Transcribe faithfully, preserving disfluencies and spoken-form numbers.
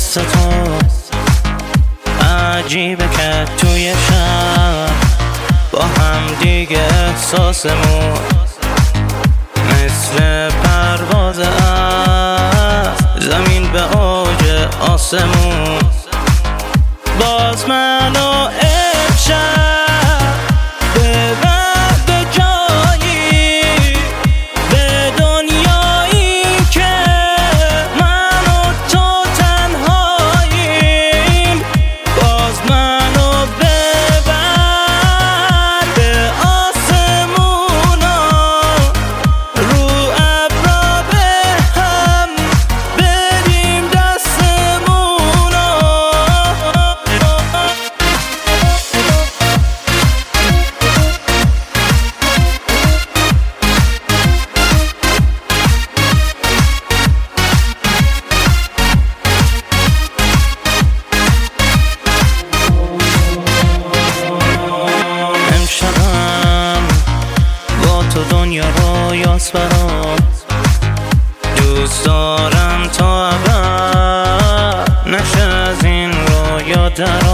دست تو عجیبه که توی شب با هم دیگه احساسمون مثل پرواز از زمین به اوج آسمون. باز منو امشب ببر به جایی به دنیایی که من و تو تنهاییم. باز منو ببر به آسمونا رو ابرا به هم بریم دستمونا. امشبم با تو دنیا رو یاس برام دوست دارم تا ابد نشه از این رویا درام.